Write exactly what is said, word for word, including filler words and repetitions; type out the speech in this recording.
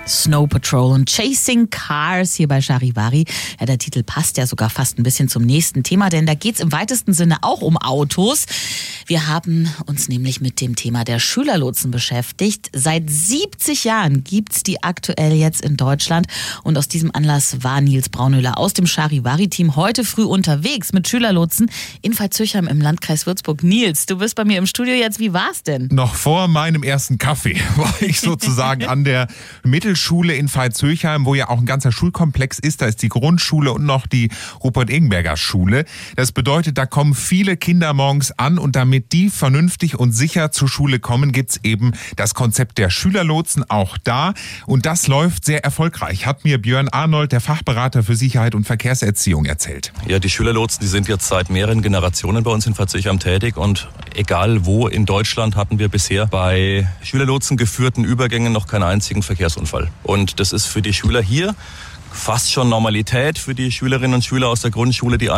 Snow Patrol und Chasing Cars hier bei Charivari. Ja, der Titel passt ja sogar fast ein bisschen zum nächsten Thema, denn da geht's im weitesten Sinne auch um Autos. Wir haben uns nämlich mit dem Thema der Schülerlotsen beschäftigt. Seit siebzig Jahren gibt's die aktuell jetzt in Deutschland und aus diesem Anlass war Nils Braunöhler aus dem Charivari-Team heute früh unterwegs mit Schülerlotsen in Veitshöchheim im Landkreis Würzburg. Nils, du bist bei mir im Studio jetzt. Wie war's denn? Noch vor meinem ersten Kaffee war ich sozusagen an der Mittelschule in Veitshöchheim, wo ja auch ein ganzer Schulkomplex ist. Da ist die Grundschule und noch die Rupert-Egenberger-Schule. Das bedeutet, da kommen viele Kinder morgens an und damit die vernünftig und sicher zur Schule kommen, gibt's eben das Konzept der Schülerlotsen auch da. Und das läuft sehr erfolgreich, hat mir Björn Arnold, der Fachberater für Sicherheit und Verkehrserziehung, erzählt. Ja, die Schülerlotsen, die sind jetzt seit mehreren Generationen bei uns in Veitshöchheim tätig und egal wo in Deutschland hatten wir bisher bei Schülerlotsen geführten Übergängen noch keinen einzigen Verkehrsunfall. Und das ist für die Schüler hier fast schon Normalität, für die Schülerinnen und Schüler aus der Grundschule, die